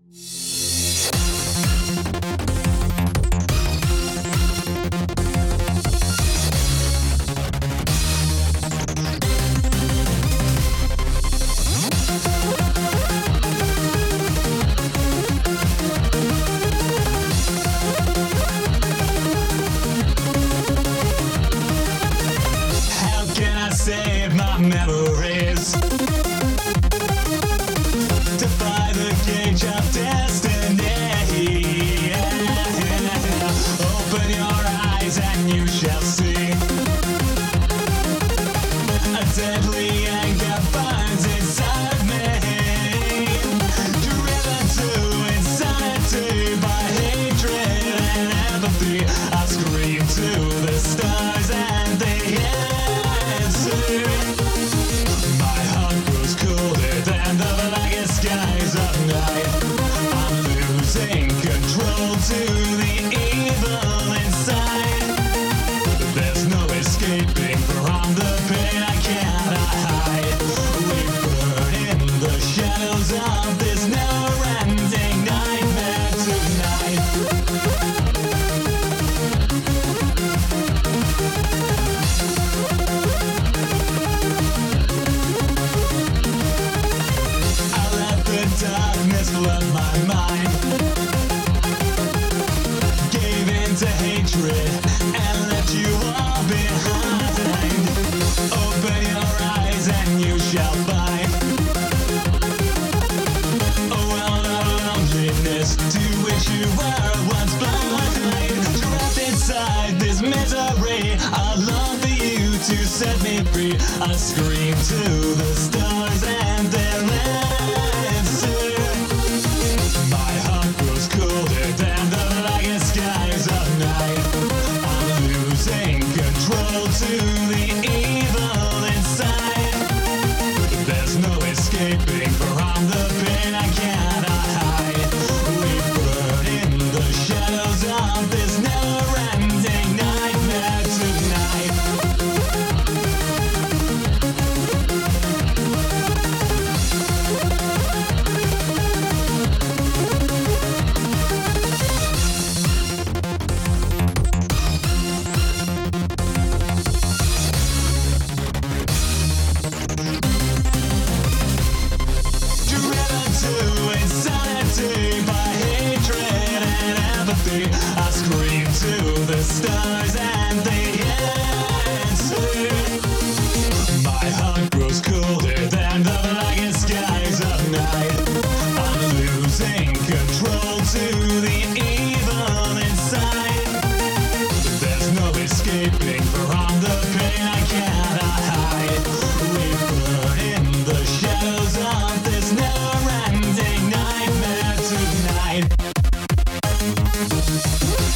Save my memories, defy the cage of destiny. Open your eyes and you shall see a deadly anger burns inside me, driven to insanity by hatred and apathy. I scream to the stars and they answer. My heart grows colder than the blackest skies of night. I'm losing control to the evil inside. There's no escaping from the pain I cannot hide. We burn in the shadows of this never-ending nightmare tonight. Darkness flood my mind, gave in to hatred and left you all behind. Open your eyes and you shall find a world of loneliness to which you were once blind. Trapped inside this misery, I long for you to set me free. I scream to the stars and their answer. My heart grows colder than the blackest skies of night. I'm losing control to the evil inside. There's no escaping from the pain I cannot hide. We burn in the shadows of this never-ending nightmare tonight. I scream to the stars and they answer. My heart grows colder than the blackest skies of night. I'm losing control to the evil inside. There's no escaping from the pain I cannot hide. We burn in the shadows of this never-ending nightmare tonight.